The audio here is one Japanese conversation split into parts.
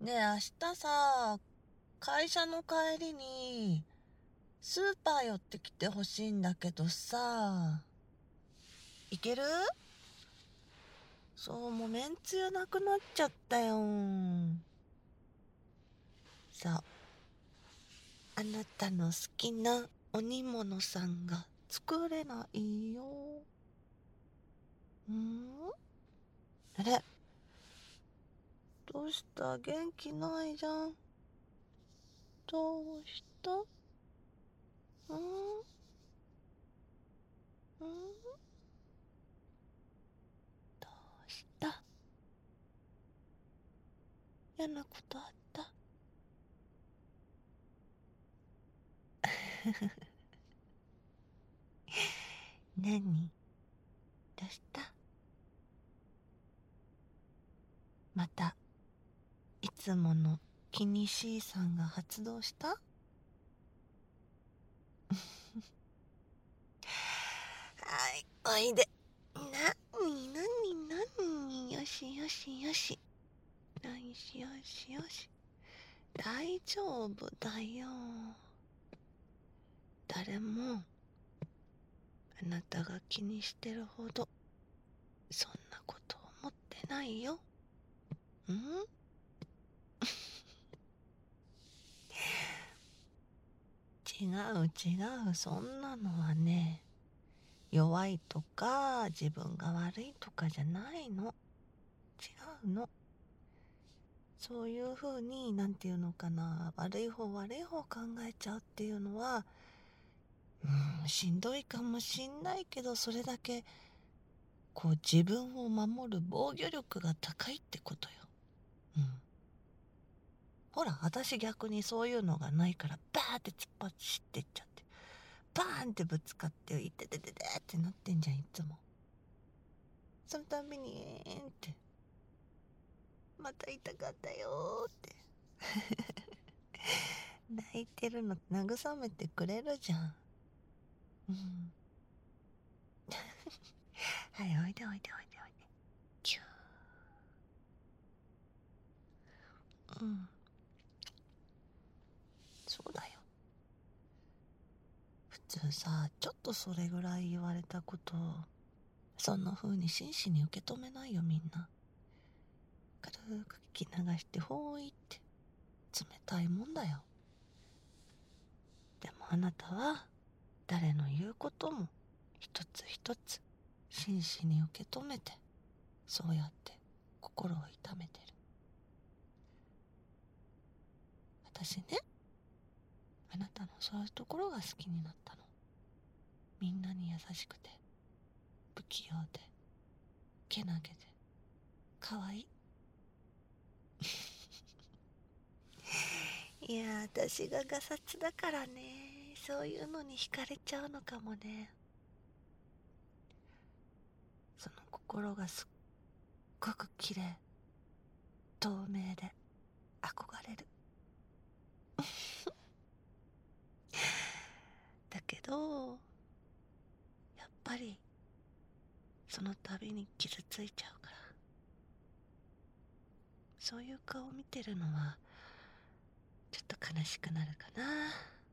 ねえ、明日さ、会社の帰りに、スーパー寄ってきてほしいんだけどさ、いける？そう、もうめんつゆなくなっちゃったよ。さあ、あなたの好きなお煮物さんが作れないよ。あれ、どうした？元気ないじゃん。どうした？どうした？嫌なことあった？何？どうした？またいつもの気にしいさんが発動した？はい、おいで。なになになに、よしよしよし。よしよしよし。大丈夫だよ。誰もあなたが気にしてるほどそんなこと思ってないよ。違う違う、そんなのはね、弱いとか自分が悪いとかじゃないの。違うの。そういう風に、なんていうのかな、悪い方考えちゃうっていうのは、しんどいかもしんないけど、それだけこう自分を守る防御力が高いってことよ。ほら、私逆にそういうのがないからバーって突っ走ってっちゃって、バーンってぶつかっていててててってなってんじゃん、いつも。そのたんびにってまた痛かったよって泣いてるの慰めてくれるじゃん。はい、おいでおいでおいでおいで。キュー。そうだよ。普通さ、ちょっとそれぐらい言われたことをそんな風に真摯に受け止めないよ、みんな。軽く聞き流してほーいって冷たいもんだよ。でもあなたは誰の言うことも一つ一つ真摯に受け止めて、そうやって心を痛めてる。私ね、あなたのそういうところが好きになったの。みんなに優しくて不器用でけなげで可愛い。いや、私がガサツだからね、そういうのに惹かれちゃうのかもね。その心がすっごく綺麗、透明で憧れる。だけどやっぱりその度に傷ついちゃうから、そういう顔見てるのはちょっと悲しくなるかな。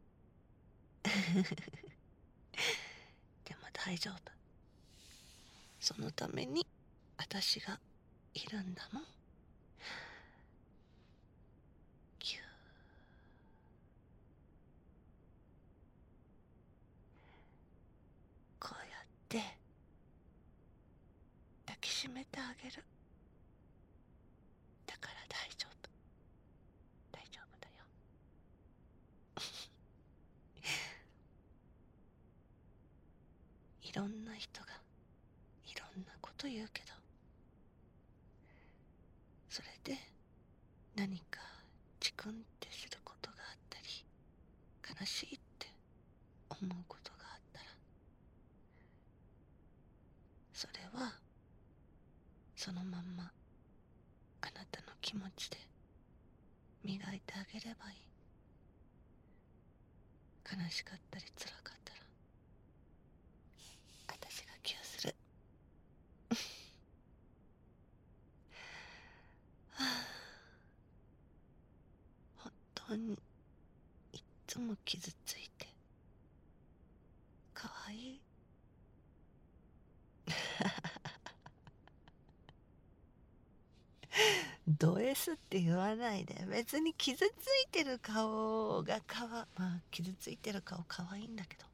でも大丈夫。そのために私がいるんだもん。キュー。こうやって抱きしめてあげる。だから大丈夫。大丈夫だよ。いろんな人がいろんなこと言うけど、それで何かチクンってすることがあったり、悲しいって思うことがあったら、それはそのまんまあなたの気持ちで磨いてあげればいい。悲しかったり辛かったら私がケアする。はあ、 当にいっつも傷ついてかわいい。ド S って言わないで。別に傷ついてる顔が傷ついてる顔かわいいんだけど。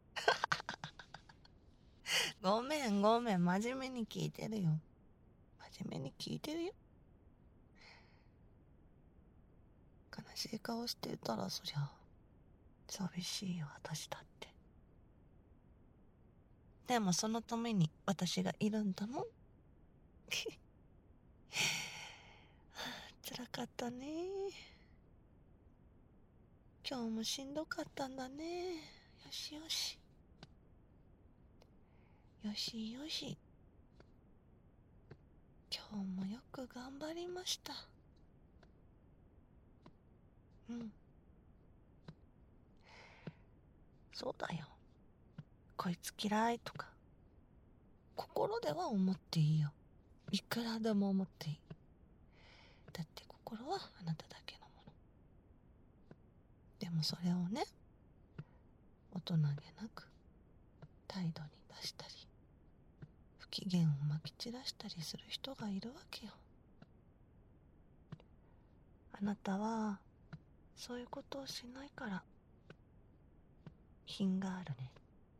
ごめん真面目に聞いてるよ。真面目に聞いてるよ。悲しい顔してたらそりゃ寂しいよ、私だって。でもそのために私がいるんだもん。辛かったね。今日もしんどかったんだね。よしよし。よしよし。今日もよく頑張りました。うん。そうだよ。こいつ嫌いとか、心では思っていいよ。いくらでも思っていい。だって心はあなただけのもの。でもそれをね、大人げなく態度に出したり、不機嫌をまき散らしたりする人がいるわけよ。あなたはそういうことをしないから品があるね。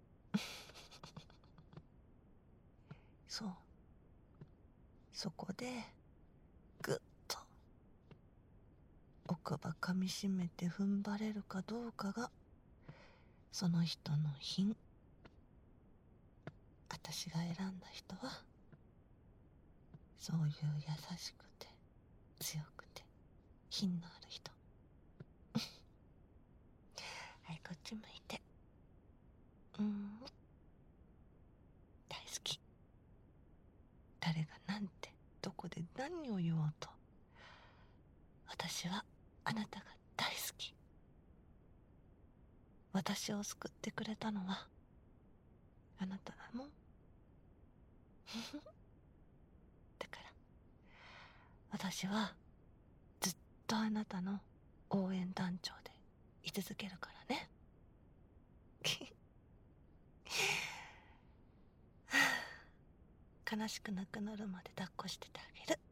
そう。そこでぐっと奥歯噛みしめて踏ん張れるかどうかがその人の品。私が選んだ人はそういう優しくて強くて品のある人。はい、こっち向いて。大好き。誰がなんてどこで何を言おうと私はあなたが大好き。私を救ってくれたのはあなただもん。だから私はずっとあなたの応援団長で居続けるからね。悲しくなくなるまで抱っこしててあげる。